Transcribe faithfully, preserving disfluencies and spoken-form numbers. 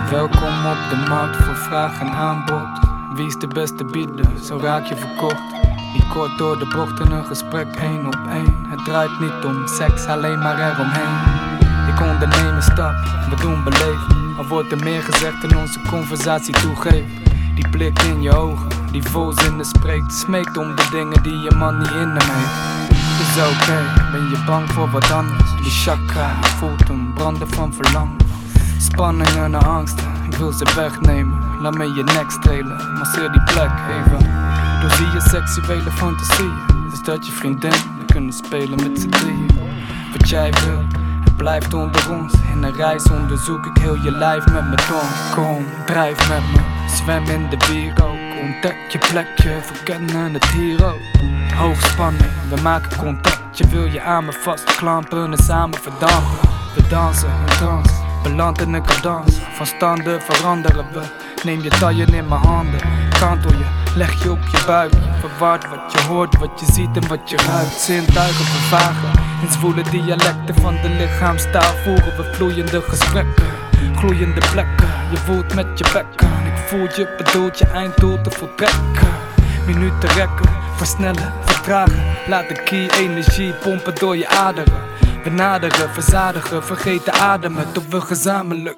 Welkom op de markt voor vraag en aanbod. Wie is de beste bieder, zo raak je verkocht. Niet kort door de bocht in een gesprek één op één. Het draait niet om seks, alleen maar eromheen. Ik onderneem een stap, we doen beleven. Al wordt er meer gezegd in onze conversatie toegeven. Die blik in je ogen, die vol zinnen spreekt. Smeekt om de dingen die je man niet in hem heeft. Is oké, okay, ben je bang voor wat anders? Die chakra, je voelt hem branden van verlangen. Spanningen en angsten, ik wil ze wegnemen. Laat me je nek strelen, masseer die plek even. Doorzie je seksuele fantasieën. Is dat je vriendin, we kunnen spelen met z'n drieën. Wat jij wil, het blijft onder ons. In een reis onderzoek ik heel je lijf met mijn tong. Kom, drijf met me, zwem in de wierook. Ontdek je plekje, verkennen het hier ook. Hoogspanning, we maken contact. Je wil je aan me vastklampen en samen verdampen. We dansen in trance, beland in een cadans. Van standen veranderen we. Neem je taille in mijn handen, kantel je, leg je op je buik. Verward wat je hoort, wat je ziet en wat je ruikt. Zintuigen vervagen, in zwoele dialecten van de lichaamstaal voeren we vloeiende gesprekken. Gloeiende plekken, je voelt met je bekken. Ik voel je, bedoelt je einddoel te voltrekken. Minuten rekken, versnellen, vertragen. Laat de key energie pompen door je aderen. We naderen, verzadigen, vergeten ademen tot we gezamenlijk.